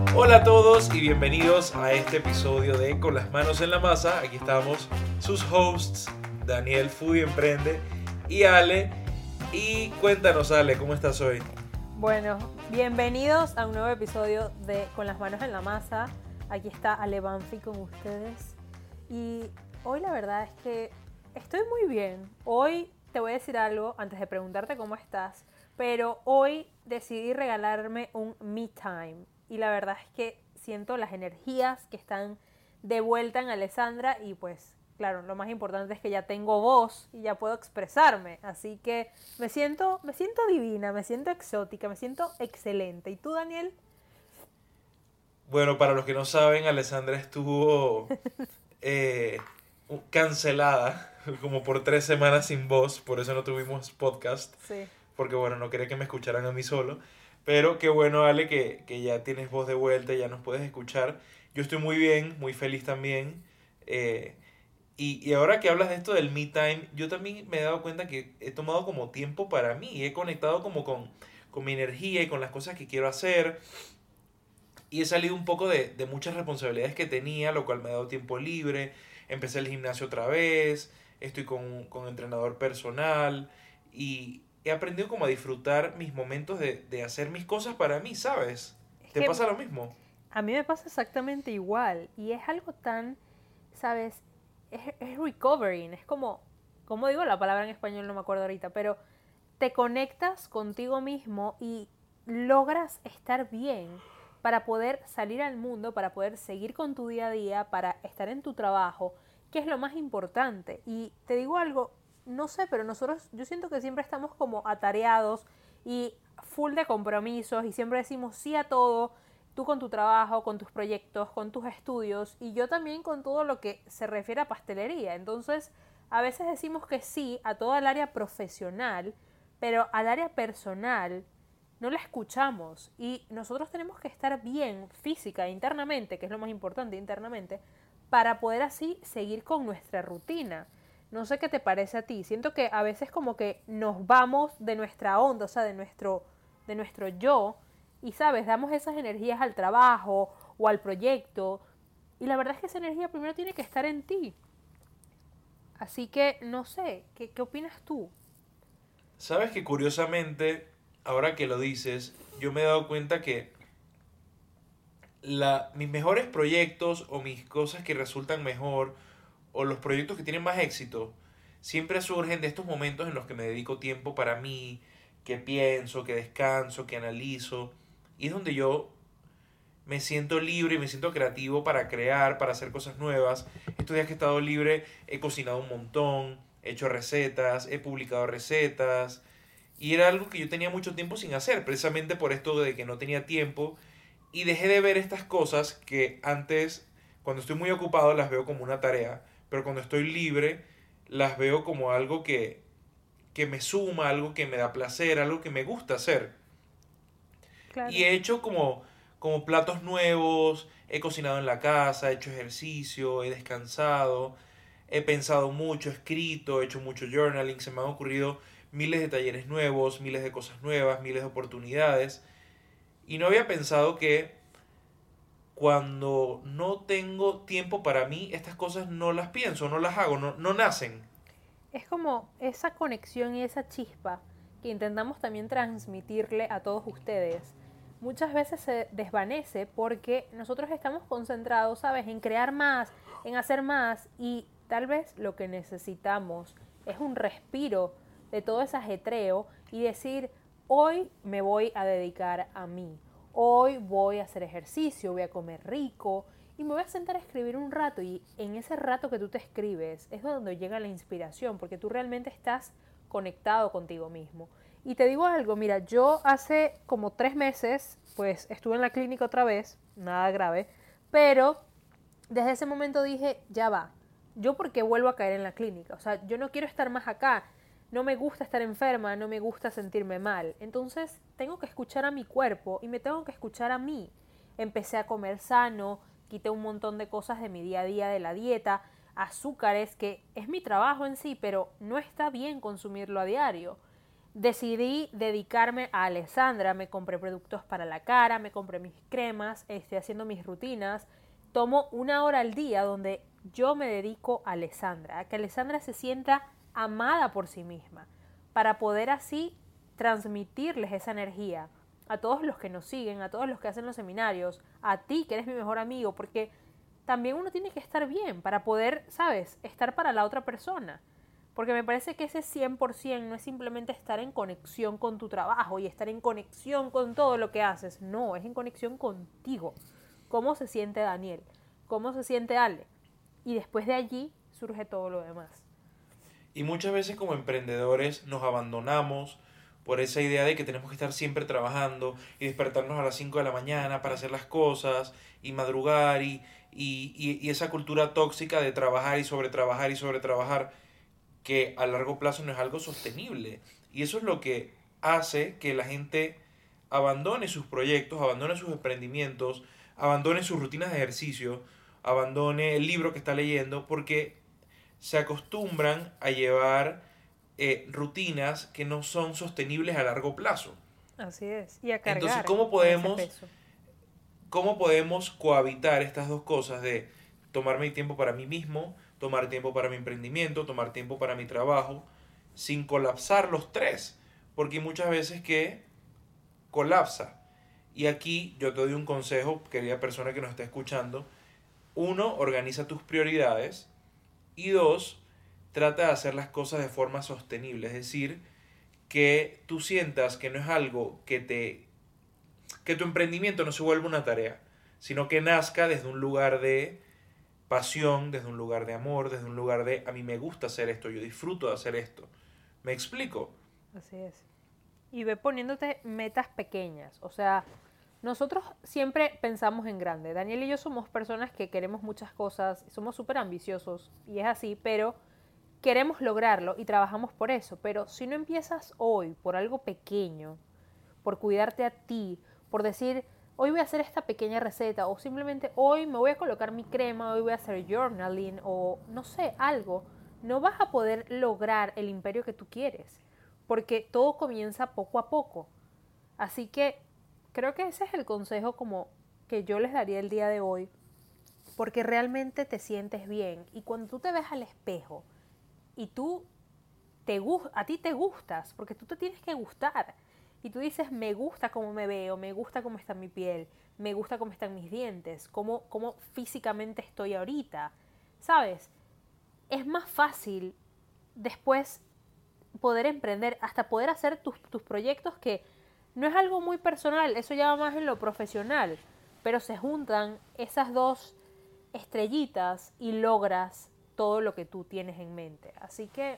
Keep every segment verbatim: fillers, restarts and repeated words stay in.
Hola a todos y bienvenidos a este episodio de Con las manos en la masa. Aquí estamos sus hosts, Daniel Foodie Emprende y Ale. Y cuéntanos, Ale, ¿cómo estás hoy? Bueno, bienvenidos a un nuevo episodio de Con las manos en la masa. Aquí está Ale Banfi con ustedes. Y hoy la verdad es que estoy muy bien. Hoy te voy a decir algo antes de preguntarte cómo estás. Pero hoy decidí regalarme un me time. Y la verdad es que siento las energías que están de vuelta en Alessandra. Y pues, claro, lo más importante es que ya tengo voz y ya puedo expresarme. Así que me siento, me siento divina, me siento exótica, me siento excelente. ¿Y tú, Daniel? Bueno, para los que no saben, Alessandra estuvo eh, cancelada como por tres semanas sin voz, por eso no tuvimos podcast, Sí. porque bueno, no quería que me escucharan a mí solo. Pero qué bueno, Ale, que, que ya tienes voz de vuelta, ya nos puedes escuchar. Yo estoy muy bien, muy feliz también. Eh, y, y ahora que hablas de esto del me time, yo también me he dado cuenta que he tomado como tiempo para mí. He conectado como con, con mi energía y con las cosas que quiero hacer. Y he salido un poco de, de muchas responsabilidades que tenía, lo cual me ha dado tiempo libre. Empecé el gimnasio otra vez, estoy con, con entrenador personal y he aprendido como a disfrutar mis momentos de, de hacer mis cosas para mí, ¿sabes? Es ¿Te que pasa lo mismo? a mí me pasa exactamente igual. Y es algo tan, ¿sabes? Es, es recovering. Es como, ¿cómo digo la palabra en español? No me acuerdo ahorita. Pero te conectas contigo mismo y logras estar bien para poder salir al mundo, para poder seguir con tu día a día, para estar en tu trabajo, que es lo más importante. Y te digo algo, no sé, pero nosotros, yo siento que siempre estamos como atareados y full de compromisos y siempre decimos sí a todo, tú con tu trabajo, con tus proyectos, con tus estudios y yo también con todo lo que se refiere a pastelería. Entonces, a veces decimos que sí a toda el área profesional, pero al área personal no la escuchamos y nosotros tenemos que estar bien física e internamente, que es lo más importante internamente, para poder así seguir con nuestra rutina. No sé qué te parece a ti. Siento que a veces como que nos vamos de nuestra onda, o sea, de nuestro, de nuestro yo, y sabes, damos esas energías al trabajo o al proyecto, y la verdad es que esa energía primero tiene que estar en ti. Así que no sé, ¿qué, qué opinas tú? Sabes que curiosamente, ahora que lo dices, yo me he dado cuenta que la, mis mejores proyectos o mis cosas que resultan mejor o los proyectos que tienen más éxito siempre surgen de estos momentos en los que me dedico tiempo para mí, que pienso, que descanso, que analizo. Y es donde yo me siento libre y me siento creativo para crear, para hacer cosas nuevas. Estos días que he estado libre he cocinado un montón, he hecho recetas, he publicado recetas. Y era algo que yo tenía mucho tiempo sin hacer, precisamente por esto de que no tenía tiempo. Y dejé de ver estas cosas que antes, cuando estoy muy ocupado, las veo como una tarea, pero cuando estoy libre, las veo como algo que, que me suma, algo que me da placer, algo que me gusta hacer. Y Claro. he hecho como, como platos nuevos, he cocinado en la casa, he hecho ejercicio, he descansado, he pensado mucho, he escrito, he hecho mucho journaling, se me han ocurrido miles de talleres nuevos, miles de cosas nuevas, miles de oportunidades. Y no había pensado que cuando no tengo tiempo para mí, estas cosas no las pienso, no las hago, no, no nacen. Es como esa conexión y esa chispa que intentamos también transmitirle a todos ustedes. Muchas veces se desvanece porque nosotros estamos concentrados, ¿sabes?, en crear más, en hacer más y tal vez lo que necesitamos es un respiro de todo ese ajetreo y decir, hoy me voy a dedicar a mí, hoy voy a hacer ejercicio, voy a comer rico y me voy a sentar a escribir un rato y en ese rato que tú te escribes es donde llega la inspiración porque tú realmente estás conectado contigo mismo. Y te digo algo, mira, yo hace como tres meses pues estuve en la clínica otra vez, nada grave, pero desde ese momento dije, ya va, yo por qué vuelvo a caer en la clínica, o sea, yo no quiero estar más acá, no me gusta estar enferma, no me gusta sentirme mal, entonces tengo que escuchar a mi cuerpo y me tengo que escuchar a mí. Empecé a comer sano, quité un montón de cosas de mi día a día de la dieta, azúcares, que es mi trabajo en sí, pero no está bien consumirlo a diario. decidí dedicarme a Alessandra, me compré productos para la cara, me compré mis cremas, estoy haciendo mis rutinas, tomo una hora al día donde yo me dedico a Alessandra, a que Alessandra se sienta amada por sí misma, para poder así transmitirles esa energía a todos los que nos siguen, a todos los que hacen los seminarios, a ti que eres mi mejor amigo, porque también uno tiene que estar bien para poder, ¿sabes?, estar para la otra persona. Porque me parece que ese cien por ciento no es simplemente estar en conexión con tu trabajo y estar en conexión con todo lo que haces. No, es en conexión contigo. ¿Cómo se siente Daniel? ¿Cómo se siente Ale? Y después de allí surge todo lo demás. Y muchas veces como emprendedores nos abandonamos por esa idea de que tenemos que estar siempre trabajando y despertarnos a las cinco de la mañana para hacer las cosas y madrugar y, y, y, y esa cultura tóxica de trabajar y sobretrabajar y sobretrabajar que a largo plazo no es algo sostenible. Y eso es lo que hace que la gente abandone sus proyectos, abandone sus emprendimientos, abandone sus rutinas de ejercicio, abandone el libro que está leyendo, porque se acostumbran a llevar eh, rutinas que no son sostenibles a largo plazo. Así es. Y a Entonces, cargar ¿cómo con ese podemos, peso. cómo podemos cohabitar estas dos cosas de tomarme tiempo para mí mismo, tomar tiempo para mi emprendimiento, tomar tiempo para mi trabajo, sin colapsar los tres? Porque hay muchas veces que colapsa. Y aquí yo te doy un consejo, querida persona que nos está escuchando. Uno, organiza tus prioridades. Y dos, trata de hacer las cosas de forma sostenible. Es decir, que tú sientas que no es algo que te... que tu emprendimiento no se vuelva una tarea, sino que nazca desde un lugar de pasión, desde un lugar de amor, desde un lugar de a mí me gusta hacer esto, yo disfruto de hacer esto. ¿Me explico? Así es. Y ve poniéndote metas pequeñas. O sea, nosotros siempre pensamos en grande. Daniel y yo somos personas que queremos muchas cosas, somos súper ambiciosos y es así, pero queremos lograrlo y trabajamos por eso. Pero si no empiezas hoy por algo pequeño, por cuidarte a ti, por decir, hoy voy a hacer esta pequeña receta o simplemente hoy me voy a colocar mi crema, hoy voy a hacer journaling o no sé, algo, no vas a poder lograr el imperio que tú quieres, porque todo comienza poco a poco. Así que creo que ese es el consejo como que yo les daría el día de hoy, porque realmente te sientes bien y cuando tú te ves al espejo y tú te a ti te gustas, porque tú te tienes que gustar. Y tú dices, me gusta cómo me veo, me gusta cómo está mi piel, me gusta cómo están mis dientes, cómo, cómo físicamente estoy ahorita. ¿Sabes? Es más fácil después poder emprender, hasta poder hacer tus, tus proyectos que no es algo muy personal, eso ya va más en lo profesional, pero se juntan esas dos estrellitas y logras todo lo que tú tienes en mente. Así que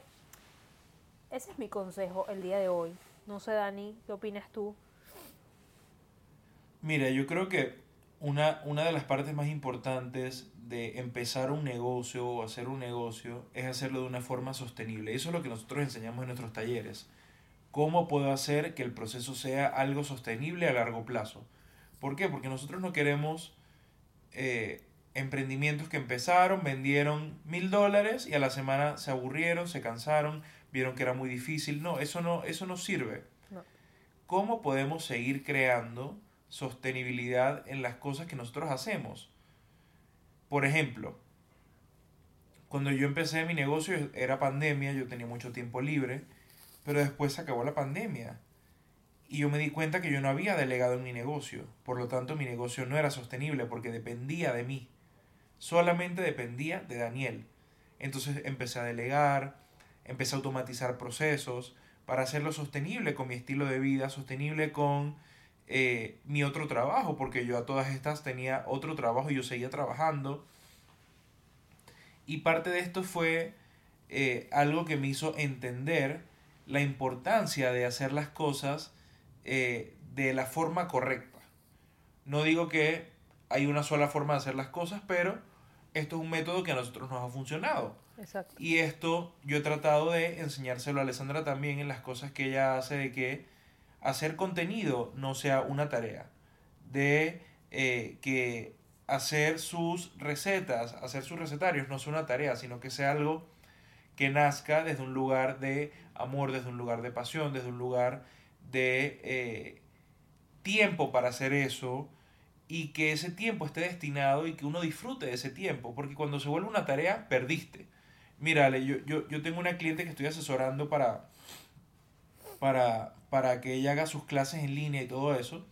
ese es mi consejo el día de hoy. No sé, Dani, ¿qué opinas tú? Mira, yo creo que una, una de las partes más importantes de empezar un negocio o hacer un negocio es hacerlo de una forma sostenible. Eso es lo que nosotros enseñamos en nuestros talleres. ¿Cómo puedo hacer que el proceso sea algo sostenible a largo plazo? ¿Por qué? Porque nosotros no queremos eh, emprendimientos que empezaron, vendieron mil dólares y a la semana se aburrieron, se cansaron, vieron que era muy difícil. No, eso no, eso no sirve. No. ¿Cómo podemos seguir creando sostenibilidad en las cosas que nosotros hacemos? Por ejemplo, cuando yo empecé mi negocio era pandemia, yo tenía mucho tiempo libre, pero después se acabó la pandemia y yo me di cuenta que yo no había delegado en mi negocio, por lo tanto mi negocio no era sostenible porque dependía de mí, solamente dependía de Daniel. Entonces empecé a delegar, empecé a automatizar procesos para hacerlo sostenible con mi estilo de vida, sostenible con eh, mi otro trabajo, porque yo a todas estas tenía otro trabajo y yo seguía trabajando. Y parte de esto fue eh, algo que me hizo entender la importancia de hacer las cosas eh, de la forma correcta. No digo que hay una sola forma de hacer las cosas, pero esto es un método que a nosotros nos ha funcionado. Exacto. Y esto yo he tratado de enseñárselo a Alessandra también en las cosas que ella hace de que hacer contenido no sea una tarea. De eh, que hacer sus recetas, hacer sus recetarios no sea una tarea, sino que sea algo que nazca desde un lugar de amor, desde un lugar de pasión, desde un lugar de eh, tiempo para hacer eso y que ese tiempo esté destinado y que uno disfrute de ese tiempo, porque cuando se vuelve una tarea, perdiste. Mira, Ale, yo, yo, yo tengo una cliente que estoy asesorando para, para, para que ella haga sus clases en línea y todo eso,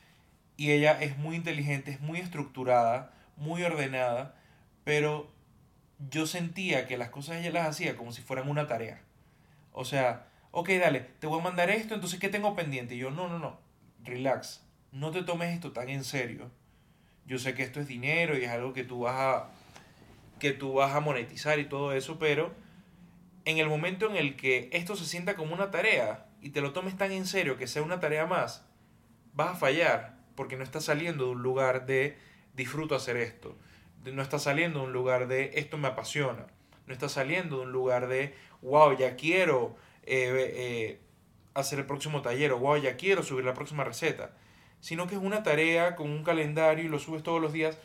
y ella es muy inteligente, es muy estructurada, muy ordenada, pero yo sentía que las cosas ella las hacía como si fueran una tarea. O sea, ok, dale, te voy a mandar esto, entonces ¿qué tengo pendiente? Y yo, no, no, no, relax, no te tomes esto tan en serio. Yo sé que esto es dinero y es algo que tú vas a, que tú vas a monetizar y todo eso, pero en el momento en el que esto se sienta como una tarea y te lo tomes tan en serio que sea una tarea más, vas a fallar porque no estás saliendo de un lugar de disfruto hacer esto, no estás saliendo de un lugar de esto me apasiona, no estás saliendo de un lugar de wow, ya quiero eh, eh, hacer el próximo taller o wow, ya quiero subir la próxima receta, sino que es una tarea con un calendario y lo subes todos los días.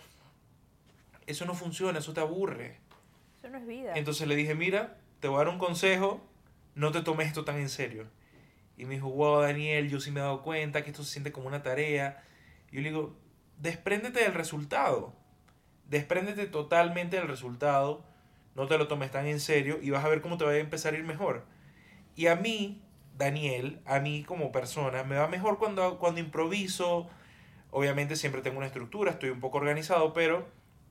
Eso no funciona, eso te aburre. Eso no es vida. Entonces le dije, mira, te voy a dar un consejo, no te tomes esto tan en serio. Y me dijo, wow, Daniel, yo sí me he dado cuenta que esto se siente como una tarea. Y yo le digo, despréndete del resultado. Despréndete totalmente del resultado. No te lo tomes tan en serio y vas a ver cómo te va a empezar a ir mejor. Y a mí, Daniel, a mí como persona, me va mejor cuando, cuando improviso. Obviamente siempre tengo una estructura, estoy un poco organizado, pero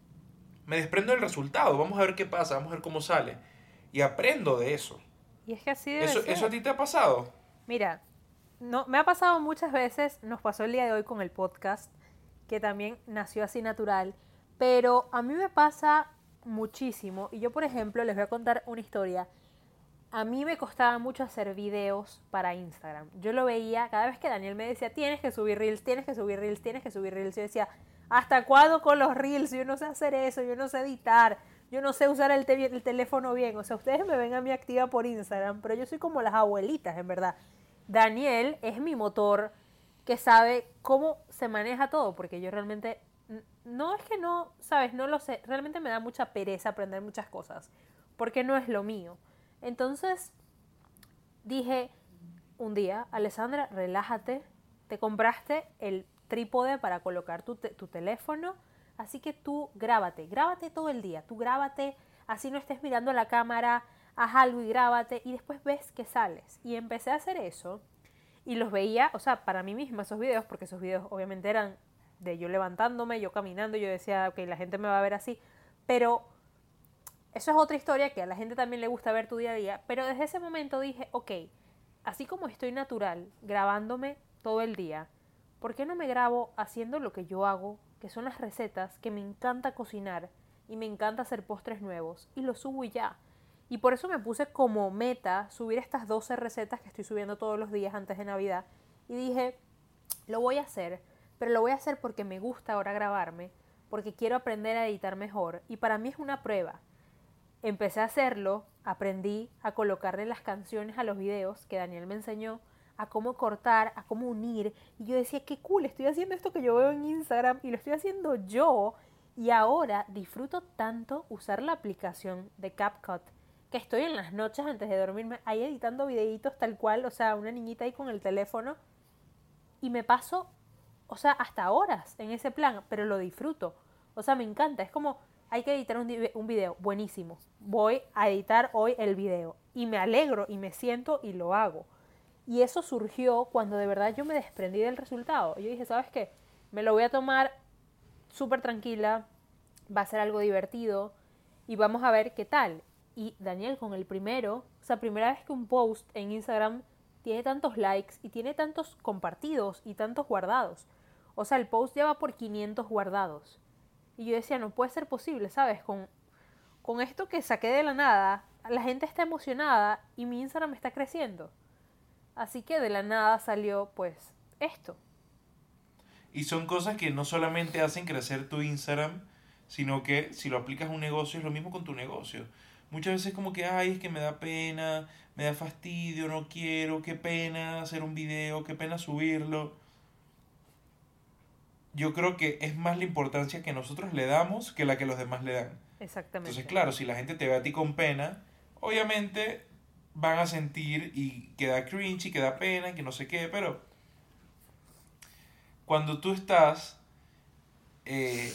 me desprendo del resultado. Vamos a ver qué pasa, vamos a ver cómo sale. Y aprendo de eso. Y es que así debe ¿Eso, eso a ser. ti te ha pasado? Mira, no, me ha pasado muchas veces, nos pasó el día de hoy con el podcast, que también nació así natural, pero a mí me pasa muchísimo. Y yo, por ejemplo, les voy a contar una historia. A mí me costaba mucho hacer videos para Instagram. Yo lo veía, cada vez que Daniel me decía, tienes que subir reels, tienes que subir reels, tienes que subir reels, yo decía, ¿hasta cuándo con los reels? Yo no sé hacer eso, yo no sé editar, yo no sé usar el, te el teléfono bien. O sea, ustedes me ven a mí activa por Instagram, pero yo soy como las abuelitas, en verdad. Daniel es mi motor que sabe cómo se maneja todo, porque yo realmente, no es que no, sabes, no lo sé, realmente me da mucha pereza aprender muchas cosas, porque no es lo mío. Entonces dije un día, Alessandra, relájate, te compraste el trípode para colocar tu, te tu teléfono, así que tú grábate, grábate todo el día, tú grábate, así no estés mirando la cámara, haz algo y grábate y después ves que sales. Y empecé a hacer eso y los veía, o sea, para mí misma esos videos, porque esos videos obviamente eran de yo levantándome, yo caminando, yo decía, ok, la gente me va a ver así, pero eso es otra historia que a la gente también le gusta ver tu día a día, pero desde ese momento dije, ok, así como estoy natural, grabándome todo el día, ¿por qué no me grabo haciendo lo que yo hago, que son las recetas, que me encanta cocinar y me encanta hacer postres nuevos, y lo subo y ya? Y por eso me puse como meta subir estas doce recetas que estoy subiendo todos los días antes de Navidad, y dije, lo voy a hacer, pero lo voy a hacer porque me gusta ahora grabarme, porque quiero aprender a editar mejor, y para mí es una prueba. Empecé a hacerlo, aprendí a colocarle las canciones a los videos que Daniel me enseñó, a cómo cortar, a cómo unir. Y yo decía, qué cool, estoy haciendo esto que yo veo en Instagram y lo estoy haciendo yo. Y ahora disfruto tanto usar la aplicación de CapCut, que estoy en las noches antes de dormirme ahí editando videitos tal cual, o sea, una niñita ahí con el teléfono. Y me paso, o sea, hasta horas en ese plan, pero lo disfruto. O sea, me encanta, es como hay que editar un, un video, buenísimo. Voy a editar hoy el video. Y me alegro y me siento y lo hago. Y eso surgió cuando de verdad yo me desprendí del resultado. Yo dije, ¿sabes qué? Me lo voy a tomar súper tranquila, va a ser algo divertido y vamos a ver qué tal. Y Daniel, con el primero, o sea, primera vez que un post en Instagram tiene tantos likes y tiene tantos compartidos y tantos guardados. O sea, el post lleva por quinientos guardados. Y yo decía, no puede ser posible, ¿sabes? Con, con esto que saqué de la nada, la gente está emocionada y mi Instagram está creciendo. Así que de la nada salió, pues, esto. Y son cosas que no solamente hacen crecer tu Instagram, sino que si lo aplicas a un negocio es lo mismo con tu negocio. Muchas veces como que, ay, es que me da pena, me da fastidio, no quiero, qué pena hacer un video, qué pena subirlo. Yo creo que es más la importancia que nosotros le damos que la que los demás le dan. Entonces, Exactamente. claro, si la gente te ve a ti con pena, obviamente van a sentir y que da cringe y que da pena y que no sé qué, pero cuando tú estás, eh,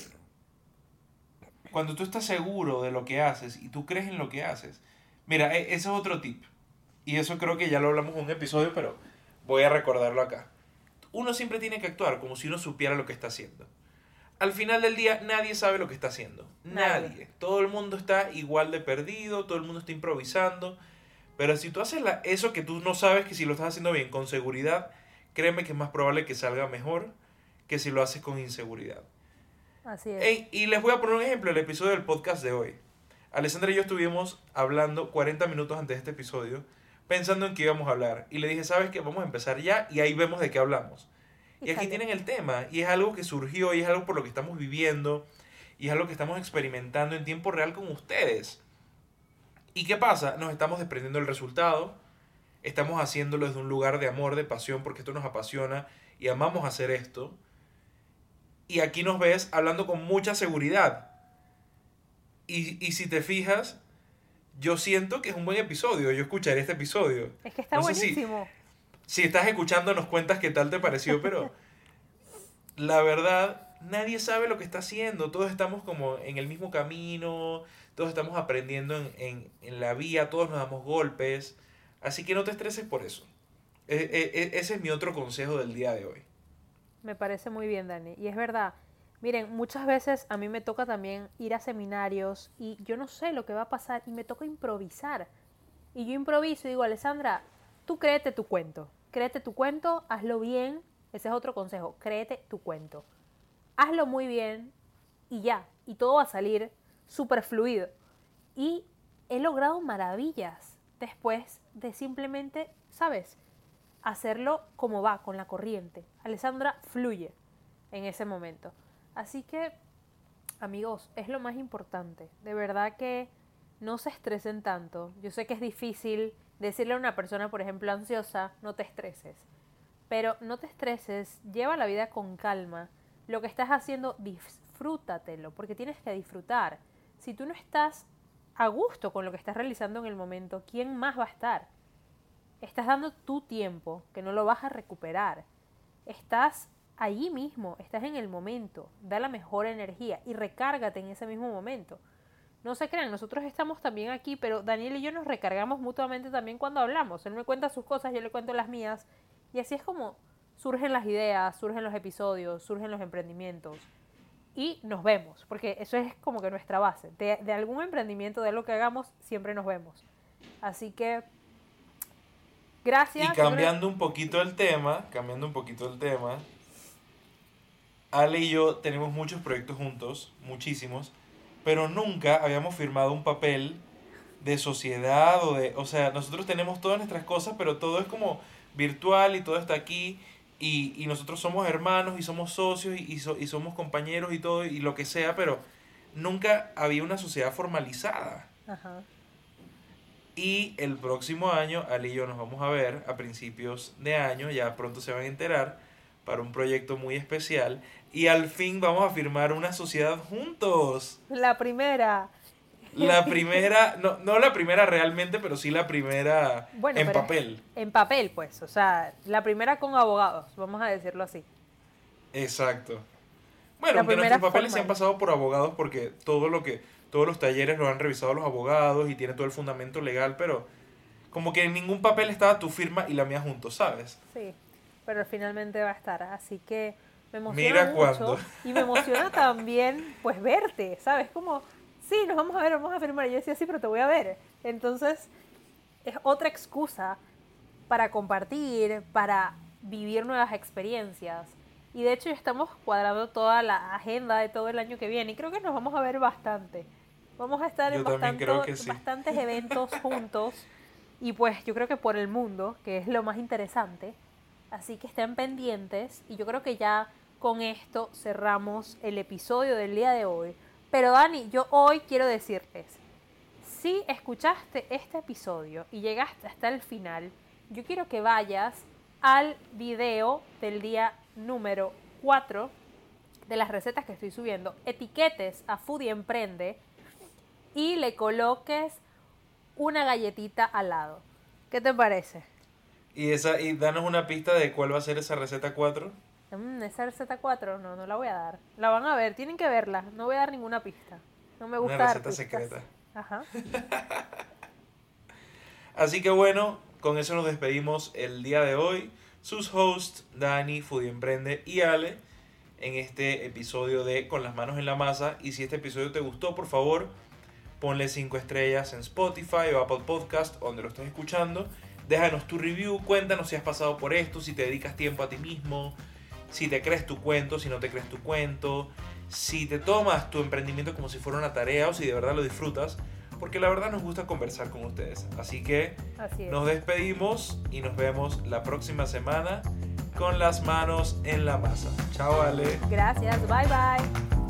cuando tú estás seguro de lo que haces y tú crees en lo que haces, mira, e- ese es otro tip. Y eso creo que ya lo hablamos en un episodio, pero voy a recordarlo acá. Uno siempre tiene que actuar como si uno supiera lo que está haciendo. Al final del día nadie sabe lo que está haciendo. Nadie. Nadie. Todo el mundo está igual de perdido, todo el mundo está improvisando. Pero si tú haces la- eso que tú no sabes que si lo estás haciendo bien, con seguridad, créeme que es más probable que salga mejor que si lo haces con inseguridad. Así es. Ey, y les voy a poner un ejemplo, el episodio del podcast de hoy. Alessandra y yo estuvimos hablando cuarenta minutos antes de este episodio, pensando en qué íbamos a hablar. Y le dije, ¿sabes qué? Vamos a empezar ya y ahí vemos de qué hablamos. Y Y aquí salió. tienen el tema, y es algo que surgió, y es algo por lo que estamos viviendo, y es algo que estamos experimentando en tiempo real con ustedes. ¿Y qué pasa? Nos estamos desprendiendo del resultado, estamos haciéndolo desde un lugar de amor, de pasión, porque esto nos apasiona y amamos hacer esto. Y aquí nos ves hablando con mucha seguridad. Y, y si te fijas, yo siento que es un buen episodio, yo escucharé este episodio. Es que está No sé si, buenísimo. si estás escuchando, nos cuentas qué tal te pareció, pero la verdad, nadie sabe lo que está haciendo. Todos estamos como en el mismo camino, todos estamos aprendiendo en, en, en la vía, todos nos damos golpes. Así que no te estreses por eso. E- e- e- ese es mi otro consejo del día de hoy. Me parece muy bien, Dani. Y es verdad. Miren, muchas veces a mí me toca también ir a seminarios y yo no sé lo que va a pasar y me toca improvisar. Y yo improviso y digo, Alessandra, tú créete tu cuento. Créete tu cuento, hazlo bien. Ese es otro consejo. Créete tu cuento. Hazlo muy bien y ya. Y todo va a salir súper fluido. Y he logrado maravillas después de simplemente, ¿sabes? Hacerlo como va, con la corriente. Alessandra fluye en ese momento. Así que, amigos, es lo más importante. De verdad que no se estresen tanto. Yo sé que es difícil decirle a una persona, por ejemplo, ansiosa, no te estreses. Pero no te estreses, lleva la vida con calma. Lo que estás haciendo, disfrútatelo, porque tienes que disfrutar. Si tú no estás a gusto con lo que estás realizando en el momento, ¿quién más va a estar? Estás dando tu tiempo, que no lo vas a recuperar. Estás allí mismo, estás en el momento, da la mejor energía y recárgate en ese mismo momento. No se crean, nosotros estamos también aquí, pero Daniel y yo nos recargamos mutuamente también cuando hablamos. Él me cuenta sus cosas, yo le cuento las mías. Y así es como surgen las ideas, surgen los episodios, surgen los emprendimientos. Y nos vemos, porque eso es como que nuestra base. De, de algún emprendimiento, de lo que hagamos, siempre nos vemos. Así que, gracias. Y Yo creo- cambiando un poquito el tema, cambiando un poquito el tema, Ale y yo tenemos muchos proyectos juntos, muchísimos, pero nunca habíamos firmado un papel de sociedad o de, o sea, nosotros tenemos todas nuestras cosas, pero todo es como virtual y todo está aquí y, y nosotros somos hermanos y somos socios y, y, so- y somos compañeros y todo y lo que sea, pero nunca había una sociedad formalizada. Ajá. Y el próximo año, Ali y yo nos vamos a ver a principios de año, ya pronto se van a enterar, para un proyecto muy especial. Y al fin vamos a firmar una sociedad juntos. La primera. La primera, no, no la primera realmente, pero sí la primera Bueno, en pero papel. en papel, pues. O sea, la primera con abogados, vamos a decirlo así. Exacto. Bueno, La aunque primera nuestros papeles se han formal. pasado por abogados porque todo lo que, todos los talleres los han revisado los abogados y tiene todo el fundamento legal, pero como que en ningún papel estaba tu firma y la mía juntos, ¿sabes? Sí, pero finalmente va a estar. Así que me emociona Mira mucho cuándo. y me emociona también, pues, verte, ¿sabes? Como, sí, nos vamos a ver, vamos a firmar. Y yo decía, sí, pero te voy a ver. Entonces, es otra excusa para compartir, para vivir nuevas experiencias. Y de hecho ya estamos cuadrando toda la agenda de todo el año que viene y creo que nos vamos a ver bastante. Vamos a estar Yo en también bastante, creo que sí. bastantes eventos juntos y pues yo creo que por el mundo, que es lo más interesante. Así que estén pendientes y yo creo que ya con esto cerramos el episodio del día de hoy. Pero Dani, yo hoy quiero decirles, si escuchaste este episodio y llegaste hasta el final, yo quiero que vayas al video del día número cuatro de las recetas que estoy subiendo, etiquetes a Foodie Emprende y le coloques una galletita al lado. ¿Qué te parece? Y, esa, y danos una pista de cuál va a ser esa receta cuatro. Mm, esa receta cuatro, no, no la voy a dar. La van a ver, tienen que verla. No voy a dar ninguna pista. No me gusta Una dar receta pistas. secreta. Ajá. Así que bueno, con eso nos despedimos el día de hoy. Sus hosts, Dani, Foodie Emprende y Ale, en este episodio de Con las manos en la masa. Y si este episodio te gustó, por favor, ponle cinco estrellas en Spotify o Apple Podcast, donde lo estés escuchando. Déjanos tu review, cuéntanos si has pasado por esto, si te dedicas tiempo a ti mismo, si te crees tu cuento, si no te crees tu cuento, si te tomas tu emprendimiento como si fuera una tarea o si de verdad lo disfrutas, porque la verdad nos gusta conversar con ustedes. Así que Así es. nos despedimos y nos vemos la próxima semana con las manos en la masa. Chao, Ale. Gracias, bye bye.